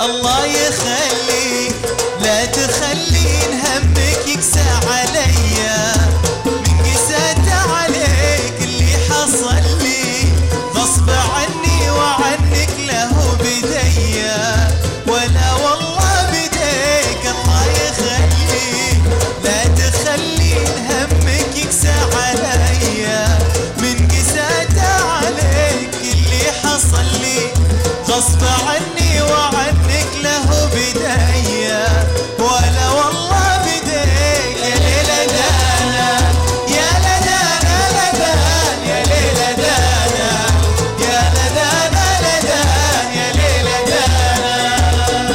الله يخليك لا تخلين همك يكسى عليا، من قسيت عليك اللي حصل لي غصب عني وعنك له بديا، ولا والله بديك الله يخليك لا تخلين همك يكسى عليا، من قسيت عليك اللي حصل لي غصب عني وعنك له بداية، ولا والله بديك يا ليلة دانا يا لدانا لدان يا ليلة دانا يا لدانا لدان يا ليلة دانا.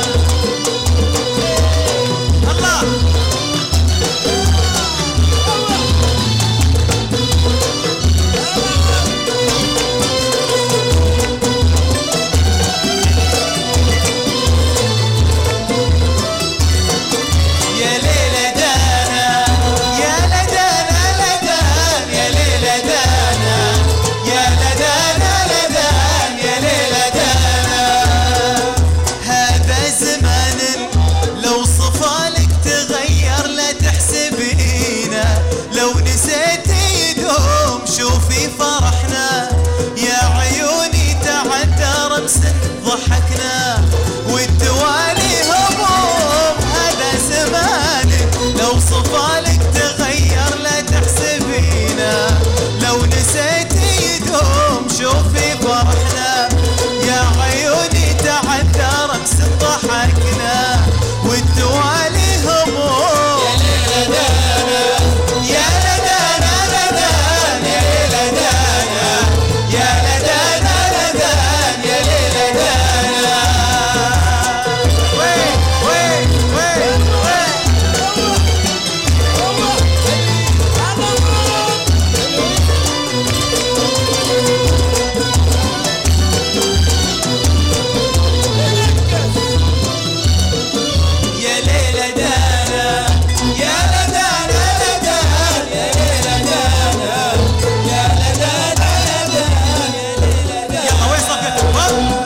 الله ضحكنا والتوالي هموم، هذا زمانك لو صفالك تغير لا تحسبينا، لو نسيتي يدوم شوفي فرحنا، يا عيوني تعدى رقص ضحكنا والتوالي هموم. يا ليلة دانا يا لدانا لدان يا ليلة دانا يا لدانا لدان يا ليلة دانا. وين وين وين وين يا ليلة دانا يا لدانا لدان يا ليلة دانا يا لدانا لدان يا ليلة دانا. يلا وين صفيت؟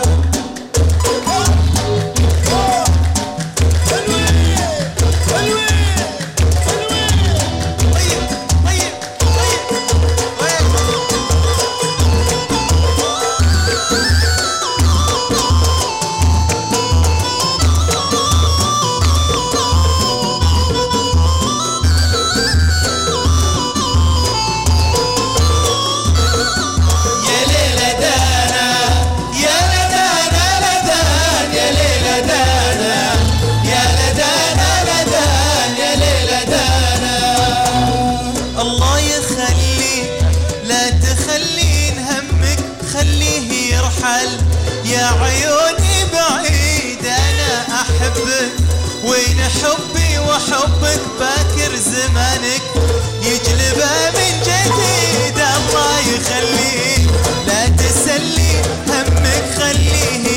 الله يخليك لا تخلين همك خليه يرحل، يا عيوني بعيد أنا أحبك، وين حبي وحبك باكر زمانك يجلبه من جديد. الله يخليك لا تسلي همك خليه